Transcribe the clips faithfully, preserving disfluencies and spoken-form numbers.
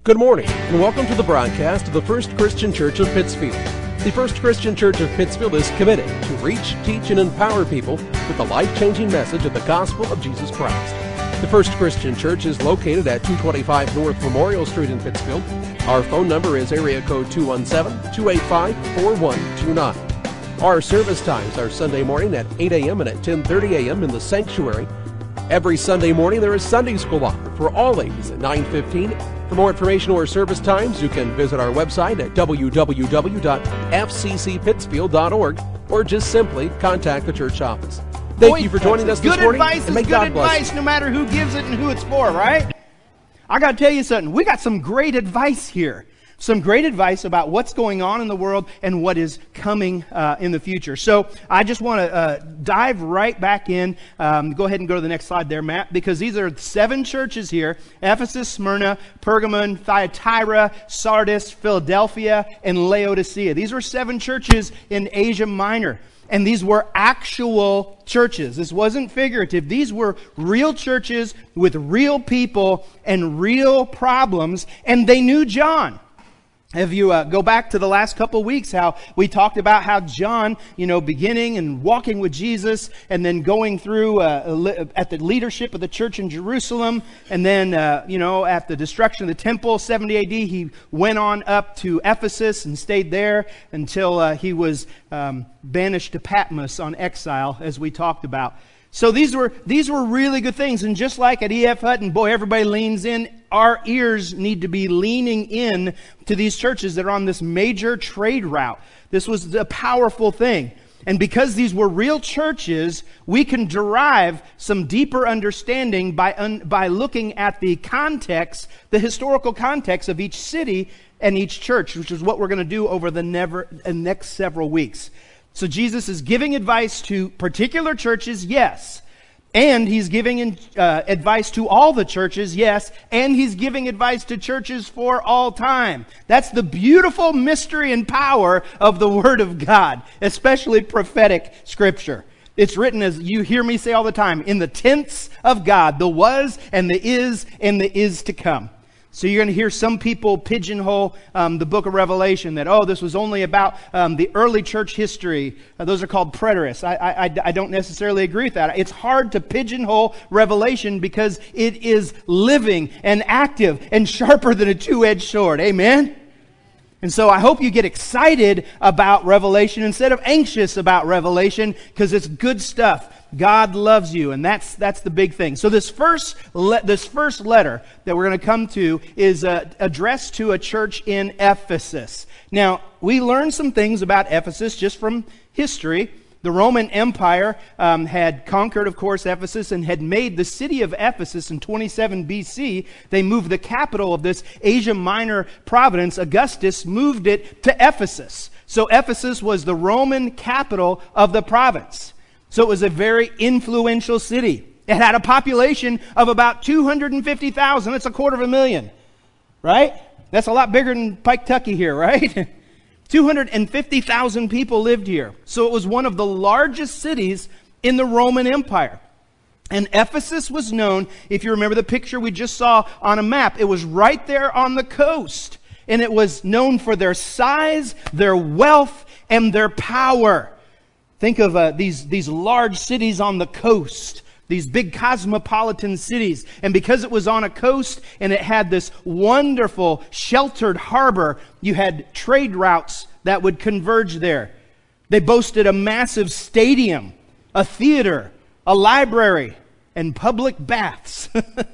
Good morning, and welcome to the broadcast of the First Christian Church of Pittsfield. The First Christian Church of Pittsfield is committed to reach, teach, and empower people with the life-changing message of the gospel of Jesus Christ. The First Christian Church is located at two twenty-five North Memorial Street in Pittsfield. Our phone number is area code two one seven, two eight five, four one two nine. Our service times are Sunday morning at eight a.m. and at ten thirty a.m. in the sanctuary. Every Sunday morning there is Sunday school offered for all ages at nine fifteen. For more information or service times, you can visit our website at w w w dot f c c pittsfield dot org or just simply contact the church office. Thank Boy, you for joining us this good morning. Advice and may is God good bless advice you. no matter who gives it and who it's for, right? I got to tell you something. We got some great advice here. Some great advice about what's going on in the world and what is coming uh, in the future. So I just want to uh, dive right back in. Um, go ahead and go to the next slide there, Matt, because these are seven churches here: Ephesus, Smyrna, Pergamon, Thyatira, Sardis, Philadelphia, and Laodicea. These were seven churches in Asia Minor. And these were actual churches. This wasn't figurative. These were real churches with real people and real problems. And they knew John. If you uh, go back to the last couple of weeks, how we talked about how John, you know, beginning and walking with Jesus, and then going through uh, at the leadership of the church in Jerusalem, and then, uh, you know, at the destruction of the temple, seventy A D, he went on up to Ephesus and stayed there until uh, he was um, banished to Patmos on exile, as we talked about. So these were these were really good things. And just like at E F Hutton, boy, everybody leans in. Our ears need to be leaning in to these churches that are on this major trade route. This was a powerful thing. And because these were real churches, we can derive some deeper understanding by, un, by looking at the context, the historical context of each city and each church, which is what we're going to do over the never, uh, next several weeks. So Jesus is giving advice to particular churches, yes. And he's giving uh, advice to all the churches, yes. And he's giving advice to churches for all time. That's the beautiful mystery and power of the Word of God, especially prophetic Scripture. It's written, as you hear me say all the time, in the tense of God, the was and the is and the is to come. So you're going to hear some people pigeonhole um, the book of Revelation that, oh, this was only about um, the early church history. Uh, those are called preterists. I, I, I don't necessarily agree with that. It's hard to pigeonhole Revelation because it is living and active and sharper than a two-edged sword. Amen? And so I hope you get excited about Revelation instead of anxious about Revelation, because it's good stuff. God loves you, and that's that's the big thing. So this first le- this first letter that we're going to come to is uh, addressed to a church in Ephesus. Now, we learned some things about Ephesus just from history. The Roman Empire um, had conquered, of course, Ephesus and had made the city of Ephesus in twenty-seven B C. They moved the capital of this Asia Minor province, Augustus, moved it to Ephesus. So Ephesus was the Roman capital of the province. So it was a very influential city. It had a population of about two hundred fifty thousand. That's a quarter of a million, right? That's a lot bigger than Pike Tucky here, right? two hundred fifty thousand people lived here. So it was one of the largest cities in the Roman Empire. And Ephesus was known, if you remember the picture we just saw on a map, it was right there on the coast. And it was known for their size, their wealth, and their power. Think of uh, these, these large cities on the coast, these big cosmopolitan cities. And because it was on a coast and it had this wonderful sheltered harbor, you had trade routes that would converge there. They boasted a massive stadium, a theater, a library, and public baths.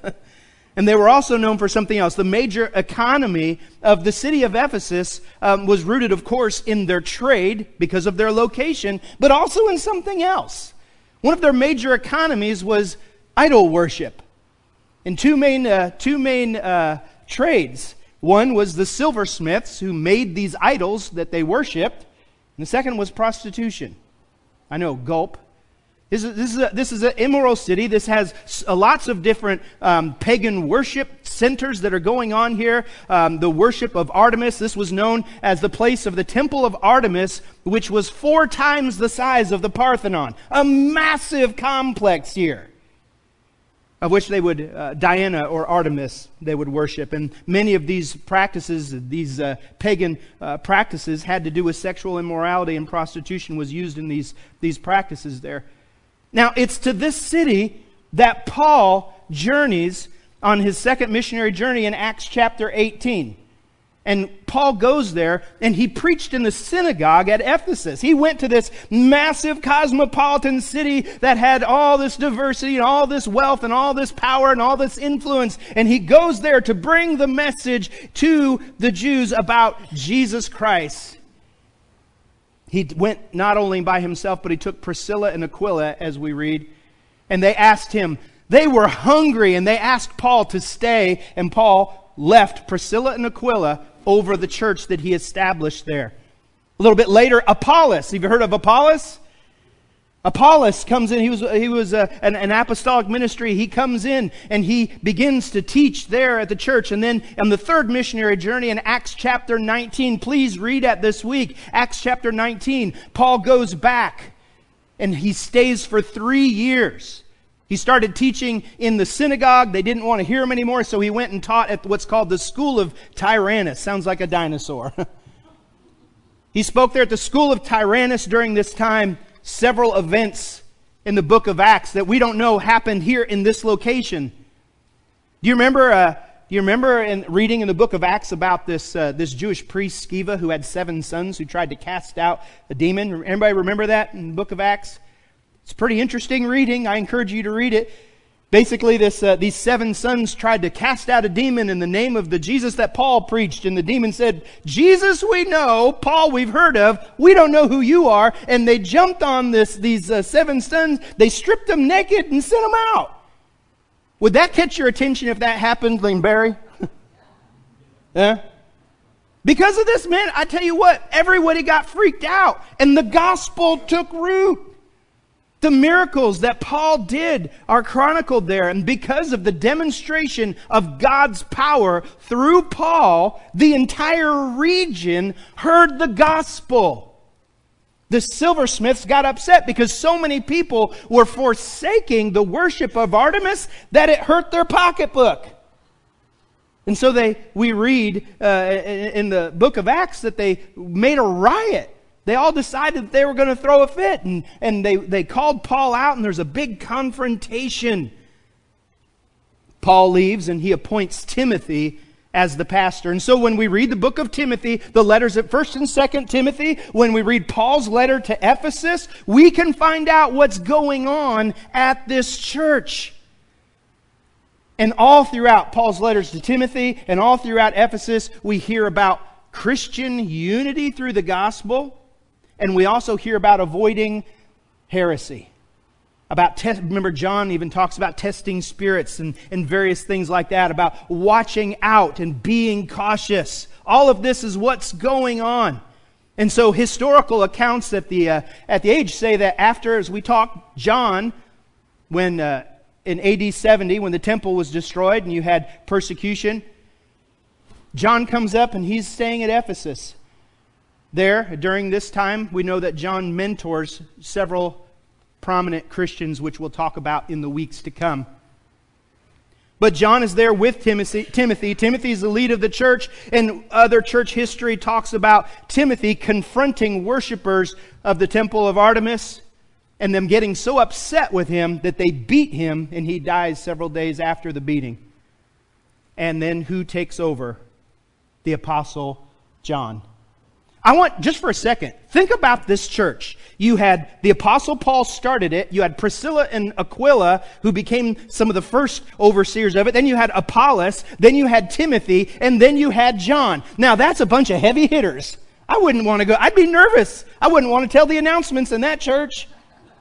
And they were also known for something else. The major economy of the city of Ephesus um, was rooted, of course, in their trade because of their location, but also in something else. One of their major economies was idol worship. And two main, uh, two main uh, trades. One was the silversmiths who made these idols that they worshipped. And the second was prostitution. I know, gulp. This is, this is, a, this is an immoral city. This has uh, lots of different um, pagan worship centers that are going on here. Um, the worship of Artemis. This was known as the place of the Temple of Artemis, which was four times the size of the Parthenon. A massive complex here. of which they would, uh, Diana or Artemis, they would worship. And many of these practices, these uh, pagan uh, practices, had to do with sexual immorality, and prostitution was used in these, these practices there. Now, it's to this city that Paul journeys on his second missionary journey in Acts chapter eighteen. And Paul goes there, and he preached in the synagogue at Ephesus. He went to this massive cosmopolitan city that had all this diversity and all this wealth and all this power and all this influence. And he goes there to bring the message to the Jews about Jesus Christ. He went not only by himself, but he took Priscilla and Aquila, as we read. And they asked him, they were hungry, and they asked Paul to stay. And Paul left Priscilla and Aquila over the church that he established there. A little bit later, Apollos. Have you heard of Apollos? Apollos comes in. He was he was a, an, an apostolic ministry. He comes in and he begins to teach there at the church. And then on the third missionary journey in Acts chapter nineteen, please read at this week. Acts chapter nineteen, Paul goes back and he stays for three years. He started teaching in the synagogue. They didn't want to hear him anymore, so he went and taught at what's called the School of Tyrannus. Sounds like a dinosaur. He spoke there at the School of Tyrannus during this time. Several events in the book of Acts that we don't know happened here in this location. Do you remember? Uh, do you remember in reading in the book of Acts about this uh, this Jewish priest Sceva who had seven sons who tried to cast out a demon? Anybody remember that in the book of Acts? It's pretty interesting reading. I encourage you to read it. Basically, this uh, these seven sons tried to cast out a demon in the name of the Jesus that Paul preached. And the demon said, Jesus we know, Paul we've heard of, we don't know who you are. And they jumped on this these uh, seven sons. They stripped them naked and sent them out. Would that catch your attention if that happened, Lane Barry? Yeah? Because of this, man, I tell you what, everybody got freaked out. And the gospel took root. The miracles that Paul did are chronicled there. And because of the demonstration of God's power through Paul, the entire region heard the gospel. The silversmiths got upset because so many people were forsaking the worship of Artemis that it hurt their pocketbook. And so they, we read uh, in the book of Acts that they made a riot. They all decided that they were going to throw a fit, and, and they, they called Paul out, and there's a big confrontation. Paul leaves, and he appoints Timothy as the pastor. And so when we read the book of Timothy, the letters at First and Second Timothy, when we read Paul's letter to Ephesus, we can find out what's going on at this church. And all throughout Paul's letters to Timothy and all throughout Ephesus, we hear about Christian unity through the gospel. And we also hear about avoiding heresy. About te- remember, John even talks about testing spirits and, and various things like that, about watching out and being cautious. All of this is what's going on. And so historical accounts at the uh, at the age say that after, as we talk, John, when uh, in A D seventy, when the temple was destroyed and you had persecution, John comes up and he's staying at Ephesus. There, during this time, we know that John mentors several prominent Christians, which we'll talk about in the weeks to come. But John is there with Timothy. Timothy. Timothy is the lead of the church, and other church history talks about Timothy confronting worshipers of the temple of Artemis and them getting so upset with him that they beat him, and he dies several days after the beating. And then who takes over? The Apostle John. I want, just for a second, think about this church. You had the Apostle Paul started it. You had Priscilla and Aquila, who became some of the first overseers of it. Then you had Apollos. Then you had Timothy. And then you had John. Now, that's a bunch of heavy hitters. I wouldn't want to go. I'd be nervous. I wouldn't want to tell the announcements in that church.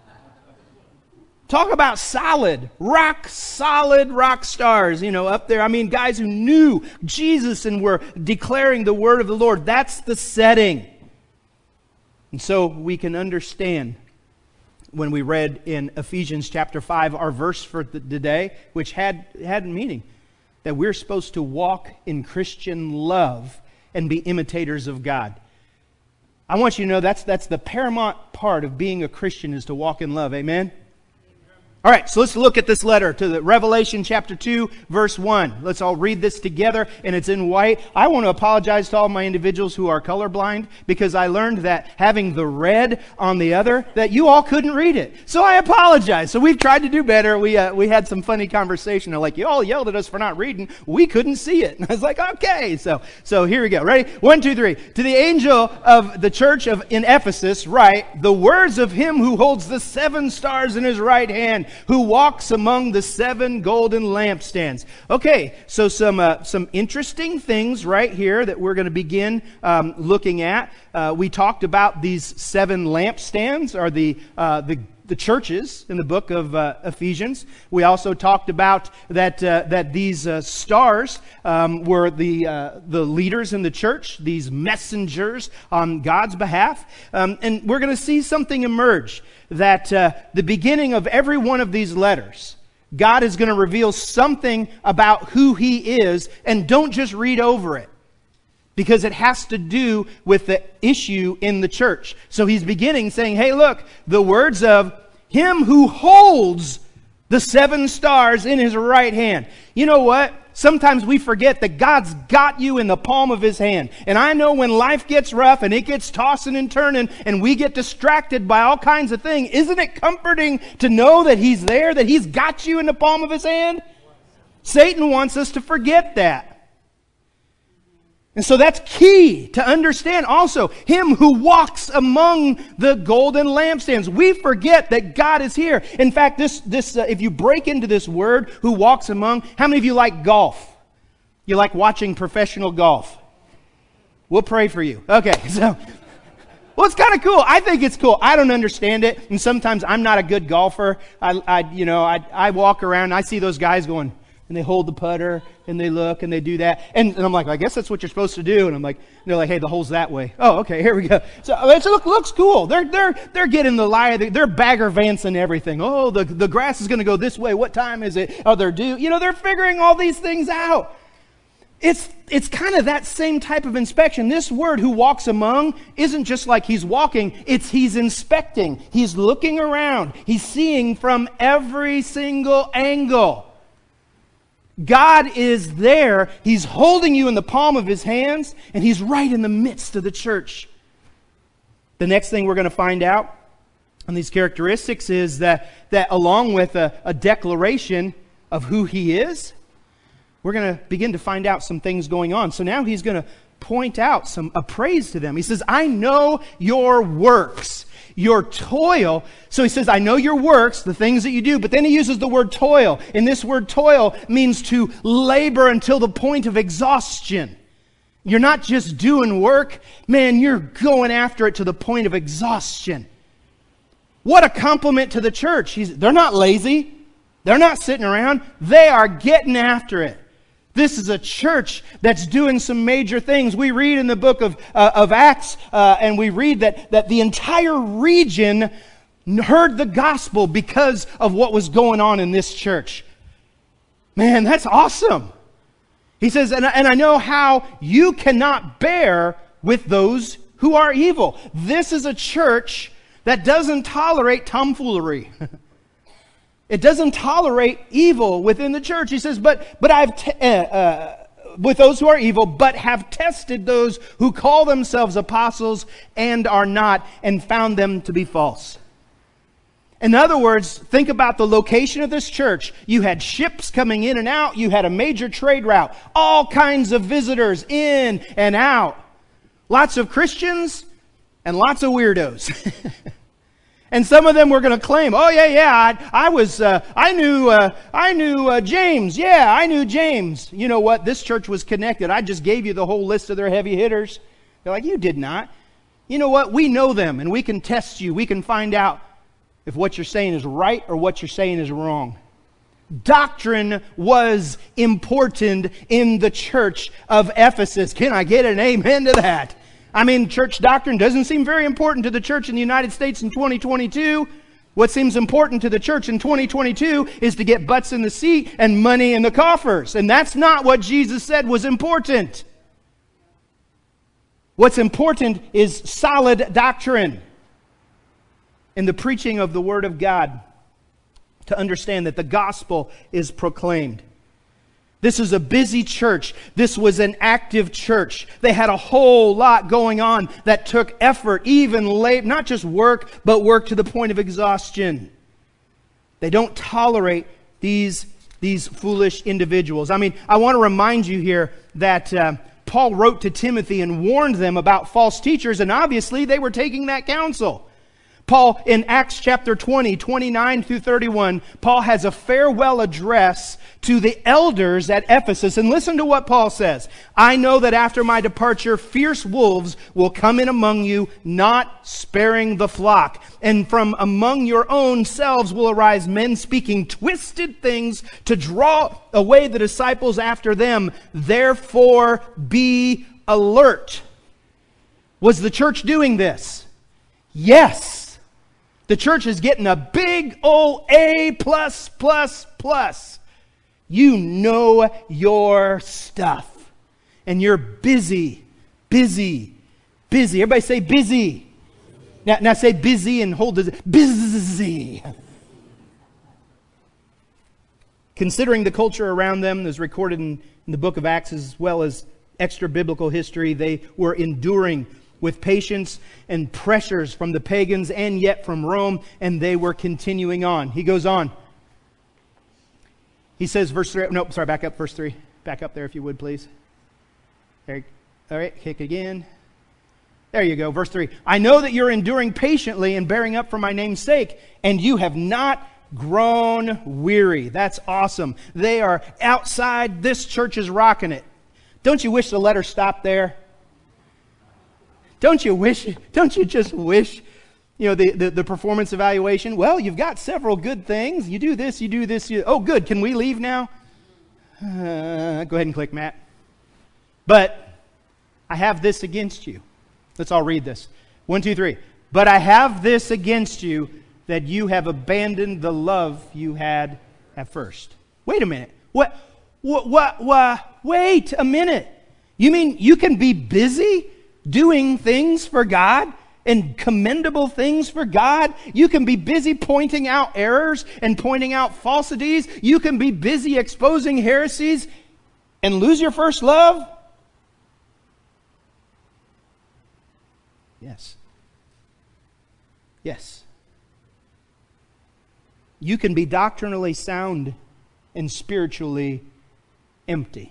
Talk about solid, rock solid rock stars, you know, up there. I mean, guys who knew Jesus and were declaring the word of the Lord. That's the setting. And so we can understand when we read in Ephesians chapter five, our verse for the today, which had, had meaning, that we're supposed to walk in Christian love and be imitators of God. I want you to know that's, that's the paramount part of being a Christian, is to walk in love. Amen? All right, so let's look at this letter to the Revelation chapter two, verse one. Let's all read this together, and it's in white. I want to apologize to all my individuals who are colorblind, because I learned that having the red on the other, that you all couldn't read it. So I apologize. So we've tried to do better. We uh, we had some funny conversation. They're like, you all yelled at us for not reading. We couldn't see it. And I was like, okay. So so here we go. Ready? One, two, three. To the angel of the church of in Ephesus, write, the words of him who holds the seven stars in his right hand, who walks among the seven golden lampstands. Okay, so some uh, some interesting things right here that we're going to begin um, looking at. Uh, we talked about these seven lampstands, or the uh, the the churches in the book of uh, Ephesians. We also talked about that uh, that these uh, stars um, were the uh, the leaders in the church, these messengers on God's behalf, um, and we're going to see something emerge. That uh, the beginning of every one of these letters, God is going to reveal something about who He is, and don't just read over it, because it has to do with the issue in the church. So He's beginning saying, hey, look, the words of Him who holds the seven stars in His right hand. You know what? Sometimes we forget that God's got you in the palm of His hand. And I know when life gets rough and it gets tossing and turning and we get distracted by all kinds of things, isn't it comforting to know that He's there, that He's got you in the palm of His hand? Satan wants us to forget that. And so that's key to understand also. Him who walks among the golden lampstands. We forget that God is here. In fact, this this uh, if you break into this word, who walks among, how many of you like golf? You like watching professional golf? We'll pray for you. Okay, so, well, it's kind of cool. I think it's cool. I don't understand it, and sometimes I'm not a good golfer. I, I you know, I, I walk around, and I see those guys going, and they hold the putter, and they look, and they do that. And, and I'm like, I guess that's what you're supposed to do. And I'm like, and they're like, hey, the hole's that way. Oh, okay, here we go. So it look, looks cool. They're they're they're getting the lie. They're Bagger Vance and everything. Oh, the, the grass is going to go this way. What time is it? Oh, they're due. You know, they're figuring all these things out. It's it's kind of that same type of inspection. This word, who walks among, isn't just like he's walking. It's he's inspecting. He's looking around. He's seeing from every single angle. God is there. He's holding you in the palm of His hands, and He's right in the midst of the church. The next thing we're going to find out on these characteristics is that, that along with a, a declaration of who He is, we're going to begin to find out some things going on. So now He's going to point out some a praise to them. He says, I know your works, your toil. So He says, I know your works, the things that you do. But then He uses the word toil. And this word toil means to labor until the point of exhaustion. You're not just doing work. Man, you're going after it to the point of exhaustion. What a compliment to the church. He's, they're not lazy. They're not sitting around. They are getting after it. This is a church that's doing some major things. We read in the book of uh, of Acts, uh, and we read that, that the entire region heard the gospel because of what was going on in this church. Man, that's awesome. He says, and, and I know how you cannot bear with those who are evil. This is a church that doesn't tolerate tomfoolery. It doesn't tolerate evil within the church. He says, but but I've te- uh, uh, with those who are evil, but have tested those who call themselves apostles and are not, and found them to be false. In other words, think about the location of this church. You had ships coming in and out. You had a major trade route. All kinds of visitors in and out. Lots of Christians and lots of weirdos. And some of them were going to claim, "Oh yeah, yeah, I, I was, uh, I knew, uh, I knew uh, James. Yeah, I knew James." You know what? This church was connected. I just gave you the whole list of their heavy hitters. They're like, "You did not." You know what? We know them, and we can test you. We can find out if what you're saying is right or what you're saying is wrong. Doctrine was important in the church of Ephesus. Can I get an amen to that? I mean, church doctrine doesn't seem very important to the church in the United States in twenty twenty-two. What seems important to the church in twenty twenty-two is to get butts in the seat and money in the coffers. And that's not what Jesus said was important. What's important is solid doctrine in the preaching of the Word of God. to understand that the gospel is proclaimed. This is a busy church. This was an active church. They had a whole lot going on that took effort, even late, not just work, but work to the point of exhaustion. They don't tolerate these, these foolish individuals. I mean, I want to remind you here that uh, Paul wrote to Timothy and warned them about false teachers, and obviously they were taking that counsel. Paul, in Acts chapter twenty, twenty-nine through thirty-one, Paul has a farewell address to the elders at Ephesus. And listen to what Paul says. I know that after my departure, fierce wolves will come in among you, not sparing the flock. And from among your own selves will arise men speaking twisted things to draw away the disciples after them. Therefore, be alert. Was the church doing this? Yes. The church is getting a big old A plus plus plus. You know your stuff. And you're busy, busy, busy. Everybody say busy. Now, now say busy and hold this. Busy. Considering the culture around them as recorded in, in the book of Acts as well as extra biblical history, they were enduring with patience and pressures from the pagans and yet from Rome, and they were continuing on. He goes on. He says, verse three, no, sorry, back up, verse three. Back up there if you would, please. There, all right, kick again. There you go, verse three. I know that you're enduring patiently and bearing up for my name's sake, and you have not grown weary. That's awesome. They are outside. This church is rocking it. Don't you wish the letter stopped there? Don't you wish, don't you just wish, you know, the, the, the performance evaluation? Well, you've got several good things. You do this, you do this. You, oh, good. Can we leave now? Uh, go ahead and click, Matt. But I have this against you. Let's all read this. One, two, three. But I have this against you, that you have abandoned the love you had at first. Wait a minute. What? What? What? what wait a minute. You mean you can be busy doing things for God and commendable things for God? You can be busy pointing out errors and pointing out falsities. You can be busy exposing heresies and lose your first love? Yes. Yes. You can be doctrinally sound and spiritually empty.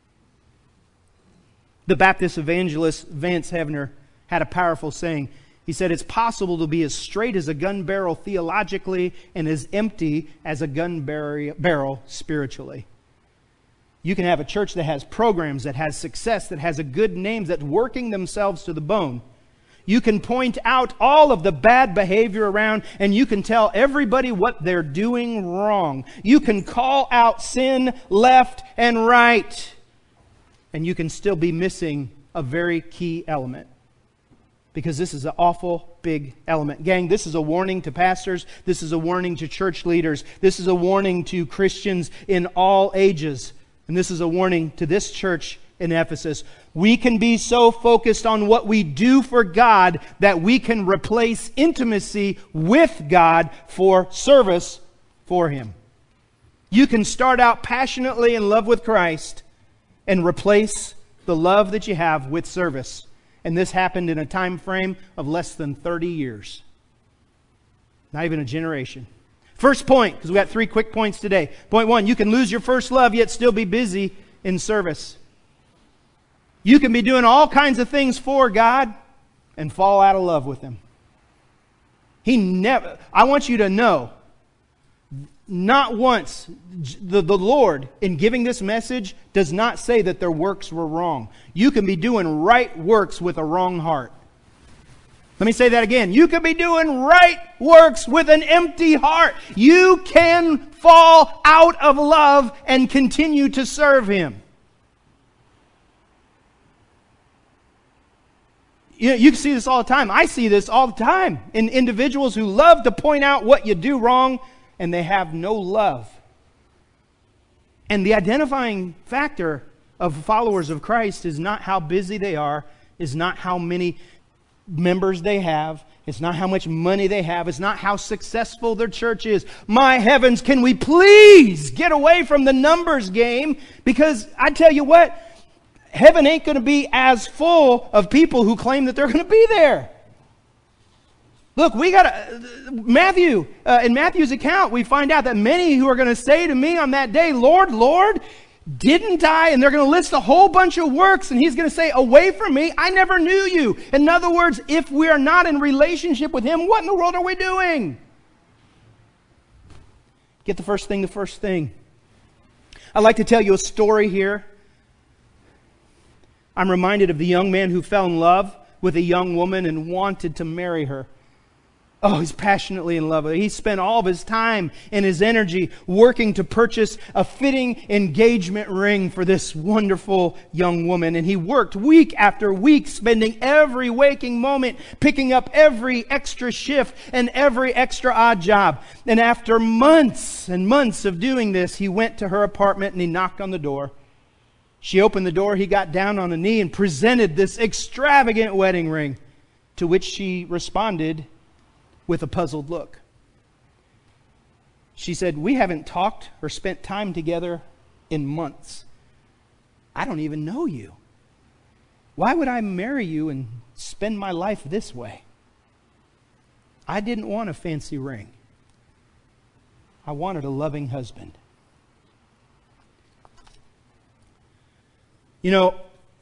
The Baptist evangelist Vance Havner had a powerful saying. He said, it's possible to be as straight as a gun barrel theologically and as empty as a gun barrel spiritually. You can have a church that has programs, that has success, that has a good name, that's working themselves to the bone. You can point out all of the bad behavior around, and you can tell everybody what they're doing wrong. You can call out sin left and right. And you can still be missing a very key element. Because this is an awful big element. Gang, this is a warning to pastors. This is a warning to church leaders. This is a warning to Christians in all ages. And this is a warning to this church in Ephesus. We can be so focused on what we do for God that we can replace intimacy with God for service for Him. You can start out passionately in love with Christ and replace the love that you have with service. And this happened in a time frame of less than thirty years. Not even a generation. First point, because we got three quick points today. Point one, you can lose your first love yet still be busy in service. You can be doing all kinds of things for God and fall out of love with Him. He never, I want you to know, not once, the, the Lord, in giving this message, does not say that their works were wrong. You can be doing right works with a wrong heart. Let me say that again. You can be doing right works with an empty heart. You can fall out of love and continue to serve Him. You know, you can see this all the time. I see this all the time in individuals who love to point out what you do wrong, and they have no love. And the identifying factor of followers of Christ is not how busy they are, is not how many members they have. It's not how much money they have. It's not how successful their church is. My heavens, can we please get away from the numbers game? Because I tell you what, heaven ain't going to be as full of people who claim that they're going to be there. Look, we got to, Matthew, uh, in Matthew's account, we find out that many who are going to say to me on that day, Lord, Lord, didn't I? And they're going to list a whole bunch of works, and he's going to say, away from me, I never knew you. In other words, if we are not in relationship with him, what in the world are we doing? Get the first thing, the first thing. I'd like to tell you a story here. I'm reminded of the young man who fell in love with a young woman and wanted to marry her. Oh, he's passionately in love with her. He spent all of his time and his energy working to purchase a fitting engagement ring for this wonderful young woman. And he worked week after week, spending every waking moment, picking up every extra shift and every extra odd job. And after months and months of doing this, he went to her apartment and he knocked on the door. She opened the door, he got down on a knee and presented this extravagant wedding ring, to which she responded with a puzzled look. She said, we haven't talked or spent time together in months. I don't even know you. Why would I marry you and spend my life this way? I didn't want a fancy ring. I wanted a loving husband. You know,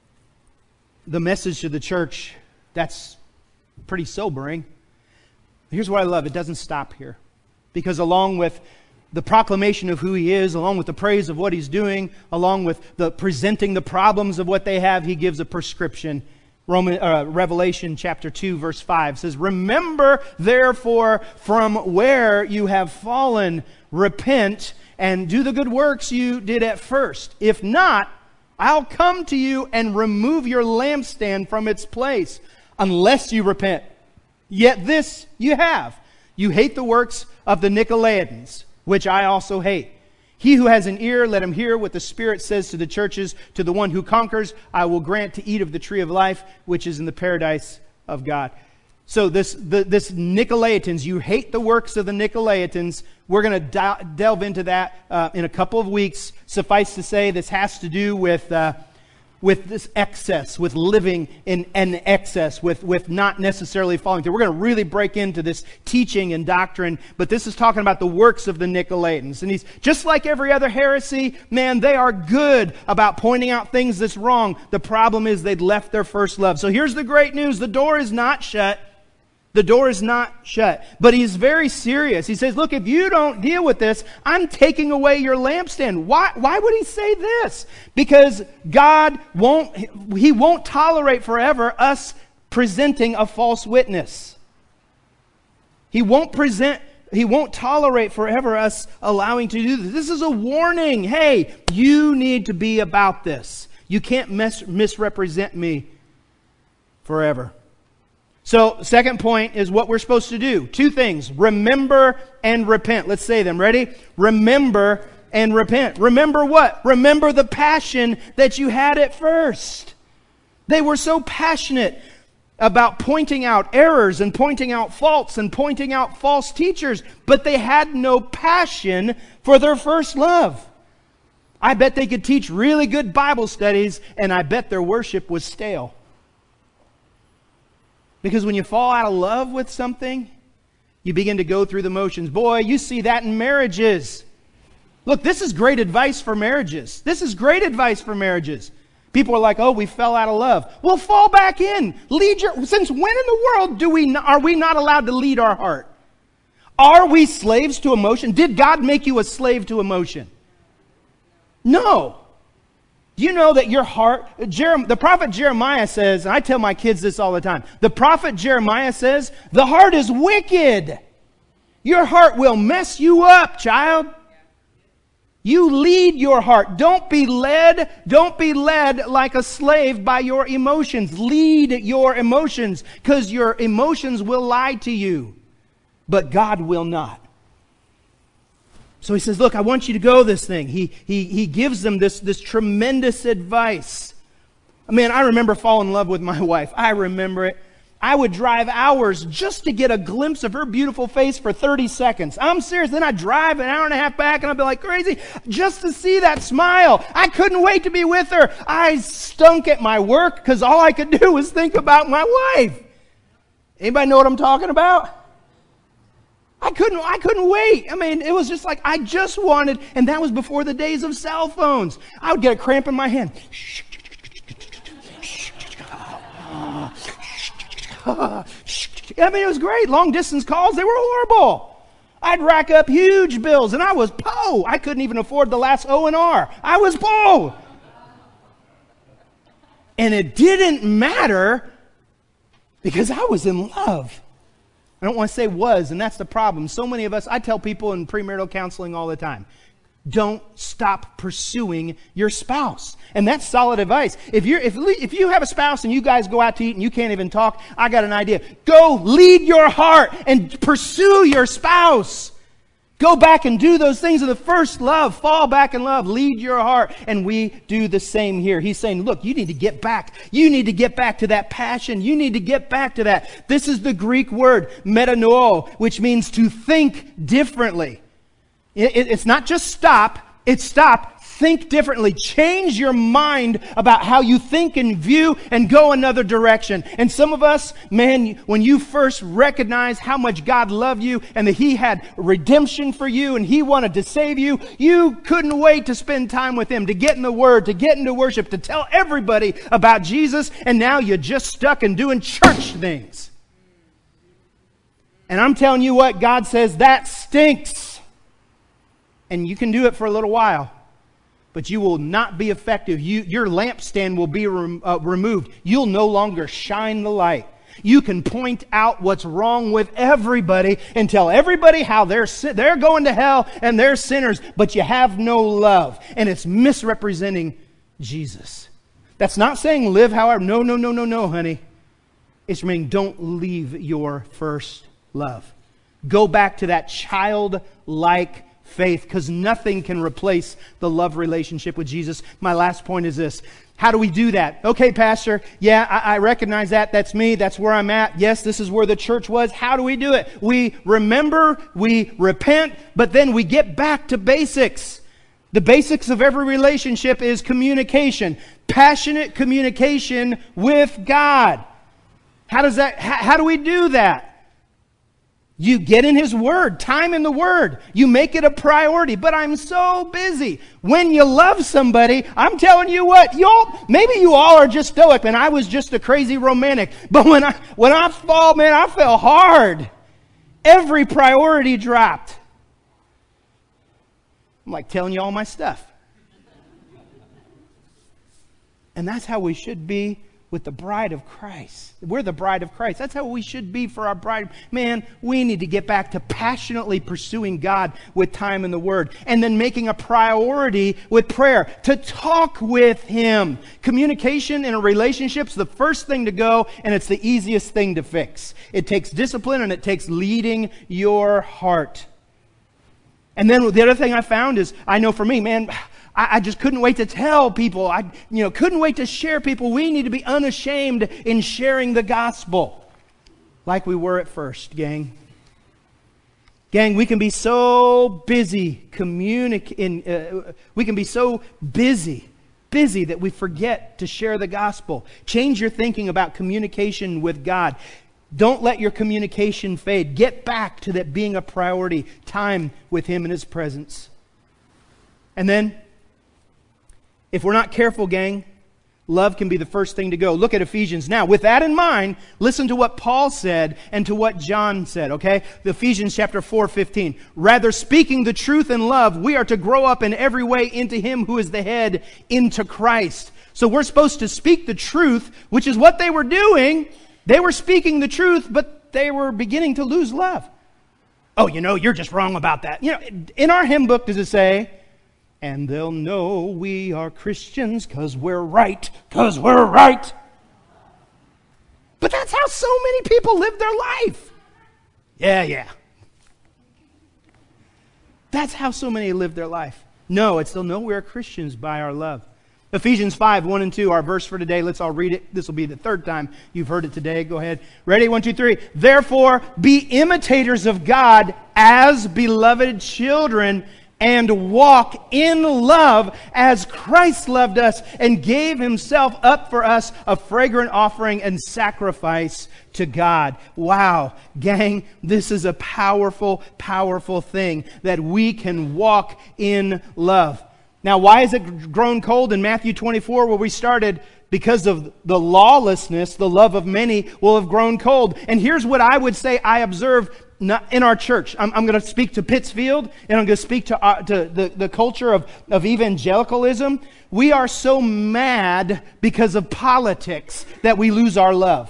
the message to the church, that's pretty sobering. Here's what I love. It doesn't stop here. Because along with the proclamation of who he is, along with the praise of what he's doing, along with the presenting the problems of what they have, he gives a prescription. Roman, uh, Revelation chapter two, verse five says, remember, therefore, from where you have fallen, repent, and do the good works you did at first. If not, I'll come to you and remove your lampstand from its place, unless you repent. Yet this you have. You hate the works of the Nicolaitans, which I also hate. He who has an ear, let him hear what the Spirit says to the churches. To the one who conquers, I will grant to eat of the tree of life, which is in the paradise of God. So this the, this Nicolaitans, you hate the works of the Nicolaitans. We're going to de- delve into that uh, in a couple of weeks. Suffice to say, this has to do with uh, with this excess, with living in an excess, with, with not necessarily following through. We're going to really break into this teaching and doctrine, but this is talking about the works of the Nicolaitans. And he's just like every other heresy, man, they are good about pointing out things that's wrong. The problem is they'd left their first love. So here's the great news. The door is not shut. The door is not shut. But he's very serious. He says, look, if you don't deal with this, I'm taking away your lampstand. Why, why would he say this? Because God won't, he won't tolerate forever us presenting a false witness. He won't present, he won't tolerate forever us allowing to do this. This is a warning. Hey, you need to be about this. You can't mis- misrepresent me forever. So, second point is what we're supposed to do. Two things. Remember and repent. Let's say them. Ready? Remember and repent. Remember what? Remember the passion that you had at first. They were so passionate about pointing out errors and pointing out faults and pointing out false teachers, but they had no passion for their first love. I bet they could teach really good Bible studies, and I bet their worship was stale. Because when you fall out of love with something, you begin to go through the motions. Boy, you see that in marriages. Look, this is great advice for marriages. This is great advice for marriages. People are like, oh, we fell out of love. Well, fall back in. Lead your. Since when in the world do we are we not allowed to lead our heart? Are we slaves to emotion? Did God make you a slave to emotion? No. Do you know that your heart, Jeremiah, the prophet Jeremiah says, and I tell my kids this all the time, the prophet Jeremiah says, the heart is wicked. Your heart will mess you up, child. You lead your heart. Don't be led, don't be led like a slave by your emotions. Lead your emotions, because your emotions will lie to you, but God will not. So he says, look, I want you to go this thing. He, he, he gives them this, this tremendous advice. Man, I remember falling in love with my wife. I remember it. I would drive hours just to get a glimpse of her beautiful face for thirty seconds. I'm serious. Then I'd drive an hour and a half back and I'd be like crazy just to see that smile. I couldn't wait to be with her. I stunk at my work because all I could do was think about my wife. Anybody know what I'm talking about? I couldn't, I couldn't wait. I mean, it was just like I just wanted, and that was before the days of cell phones. I would get a cramp in my hand. I mean, it was great. Long distance calls, they were horrible. I'd rack up huge bills, and I was po. I couldn't even afford the last O and R. I was po. And it didn't matter because I was in love. I don't want to say was, and that's the problem. So many of us, I tell people in premarital counseling all the time, don't stop pursuing your spouse. And that's solid advice. If you're, if, if you have a spouse and you guys go out to eat and you can't even talk, I got an idea. Go lead your heart and pursue your spouse. Go back and do those things of the first love. Fall back in love. Lead your heart. And we do the same here. He's saying, look, you need to get back. You need to get back to that passion. You need to get back to that. This is the Greek word, metanoeo, which means to think differently. It's not just stop, it's stop, think differently. Change your mind about how you think and view and go another direction. And some of us, man, when you first recognize how much God loved you and that He had redemption for you and He wanted to save you, you couldn't wait to spend time with Him, to get in the Word, to get into worship, to tell everybody about Jesus, and now you're just stuck in doing church things. And I'm telling you what, God says that stinks. And you can do it for a little while, but you will not be effective. You, your lampstand will be rem, uh, removed. You'll no longer shine the light. You can point out what's wrong with everybody and tell everybody how they're they're going to hell and they're sinners, but you have no love. And it's misrepresenting Jesus. That's not saying live however. No, no, no, no, no, honey. It's meaning don't leave your first love. Go back to that childlike faith, because nothing can replace the love relationship with Jesus. My last point is this. How do we do that? Okay, Pastor, yeah, I, I recognize that. That's me. That's where I'm at. Yes, this is where the church was. How do we do it? We remember, we repent, but then we get back to basics. The basics of every relationship is communication. Passionate communication with God. How does that, how, how do we do that? You get in His Word, time in the Word. You make it a priority. But I'm so busy. When you love somebody, I'm telling you what, you all, maybe you all are just stoic, and I was just a crazy romantic. But when I when I fall, man, I fell hard. Every priority dropped. I'm like telling you all my stuff. And that's how we should be with the bride of Christ. We're the bride of Christ. That's how we should be for our bride. Man, we need to get back to passionately pursuing God with time in the Word. And then making a priority with prayer. To talk with Him. Communication in a relationship is the first thing to go, and it's the easiest thing to fix. It takes discipline and it takes leading your heart. And then the other thing I found is, I know for me, man, I just couldn't wait to tell people. I, you know, couldn't wait to share people. We need to be unashamed in sharing the gospel, like we were at first, gang. Gang, we can be so busy communicating. Uh, we can be so busy, busy that we forget to share the gospel. Change your thinking about communication with God. Don't let your communication fade. Get back to that being a priority. Time with Him in His presence. And then, if we're not careful, gang, love can be the first thing to go. Look at Ephesians. Now, with that in mind, listen to what Paul said and to what John said, okay? The Ephesians chapter four, fifteen. Rather, speaking the truth in love, we are to grow up in every way into Him who is the head, into Christ. So we're supposed to speak the truth, which is what they were doing. They were speaking the truth, but they were beginning to lose love. Oh, you know, you're just wrong about that. You know, in our hymn book, does it say, and they'll know we are Christians because we're right, because we're right. But that's how so many people live their life. Yeah, yeah. That's how so many live their life. No, it's they'll know we are Christians by our love. Ephesians five, one and two, our verse for today. Let's all read it. This will be the third time you've heard it today. Go ahead. Ready? One, two, three. Therefore, be imitators of God as beloved children, and walk in love as Christ loved us and gave himself up for us, a fragrant offering and sacrifice to God. Wow, gang, this is a powerful, powerful thing, that we can walk in love. Now, why is it grown cold in Matthew twenty-four, where we started? Because of the lawlessness, the love of many will have grown cold. And here's what I would say I observe in our church. I'm, I'm going to speak to Pittsfield, and I'm going to speak to, uh, to the, the culture of, of evangelicalism. We are so mad because of politics that we lose our love.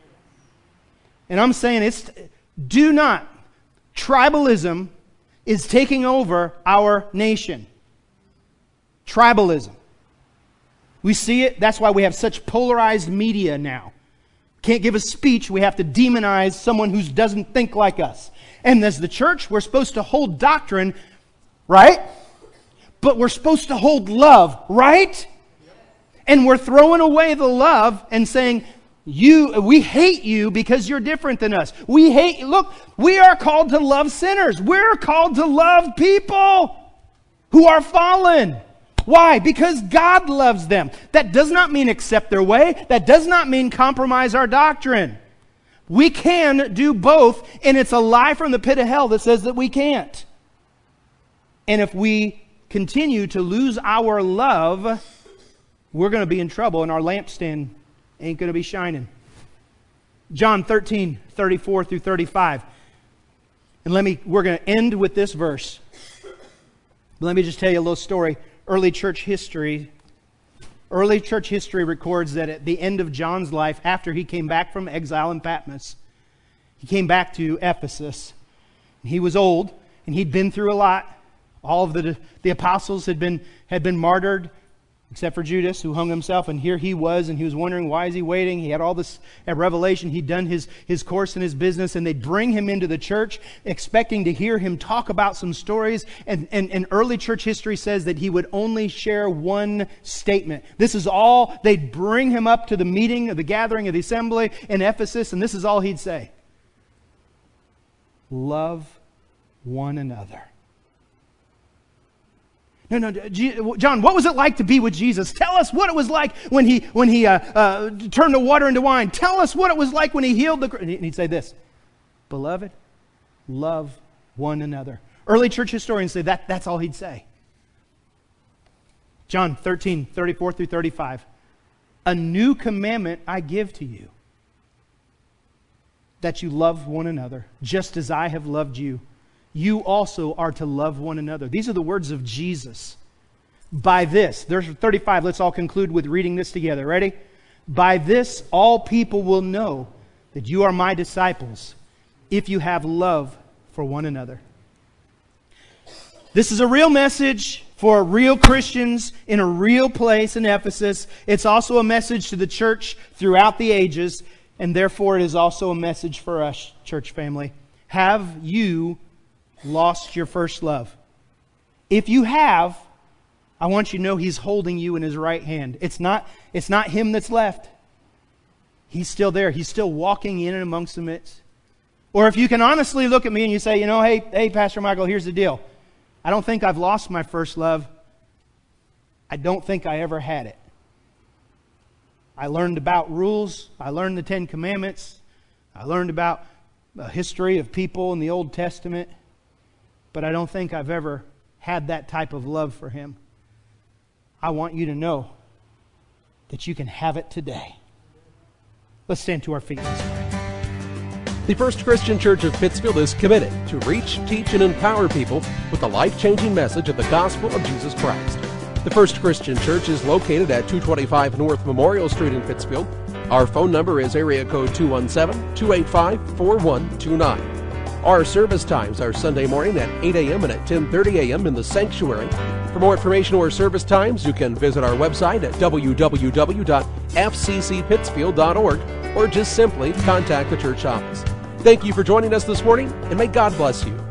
And I'm saying it's, do not. Tribalism is taking over our nation. Tribalism. We see it. That's why we have such polarized media now. Can't give a speech. We have to demonize someone who doesn't think like us. And as the church, we're supposed to hold doctrine, right? But we're supposed to hold love, right? And we're throwing away the love and saying, You, we hate you because you're different than us. We hate, look, we are called to love sinners. We're called to love people who are fallen. Why? Because God loves them. That does not mean accept their way. That does not mean compromise our doctrine. We can do both, and it's a lie from the pit of hell that says that we can't. And if we continue to lose our love, we're going to be in trouble, and our lampstand ain't going to be shining. John thirteen, thirty-four through thirty-five. And let me, we're going to end with this verse. But let me just tell you a little story. Early church history, early church history records that at the end of John's life, after he came back from exile in Patmos, he came back to Ephesus. He was old, and he'd been through a lot. All of the, the apostles had been, had been martyred, except for Judas, who hung himself, and here he was, and he was wondering, why is he waiting? He had all this at revelation. He'd done his, his course in his business, and they'd bring him into the church, expecting to hear him talk about some stories. And, and, and early church history says that he would only share one statement. This is all, they'd bring him up to the meeting, of the gathering of the assembly in Ephesus, and this is all he'd say. Love one another. No, no, John, what was it like to be with Jesus? Tell us what it was like when he when he uh, uh, turned the water into wine. Tell us what it was like when he healed the... And he'd say this, beloved, love one another. Early church historians say that that's all he'd say. John thirteen, thirty-four through thirty-five. A new commandment I give to you, that you love one another, just as I have loved you. You also are to love one another. These are the words of Jesus. By this, there's thirty-five. Let's all conclude with reading this together. Ready? By this, all people will know that you are my disciples, if you have love for one another. This is a real message for real Christians in a real place in Ephesus. It's also a message to the church throughout the ages, and therefore it is also a message for us, church family. Have you lost your first love? If you have, I want you to know He's holding you in His right hand. It's not, it's not Him that's left. He's still there. He's still walking in and amongst the midst. Or if you can honestly look at me and you say, you know, hey, hey, Pastor Michael, here's the deal. I don't think I've lost my first love. I don't think I ever had it. I learned about rules. I learned the Ten Commandments. I learned about a history of people in the Old Testament. But I don't think I've ever had that type of love for Him. I want you to know that you can have it today. Let's stand to our feet this morning. The First Christian Church of Pittsfield is committed to reach, teach, and empower people with the life-changing message of the gospel of Jesus Christ. The First Christian Church is located at two twenty-five North Memorial Street in Pittsfield. Our phone number is area code two one seven, two eight five, four one two nine. Our service times are Sunday morning at eight a.m. and at ten thirty a.m. in the sanctuary. For more information or service times, you can visit our website at w w w dot f c c pittsfield dot org or just simply contact the church office. Thank you for joining us this morning, and may God bless you.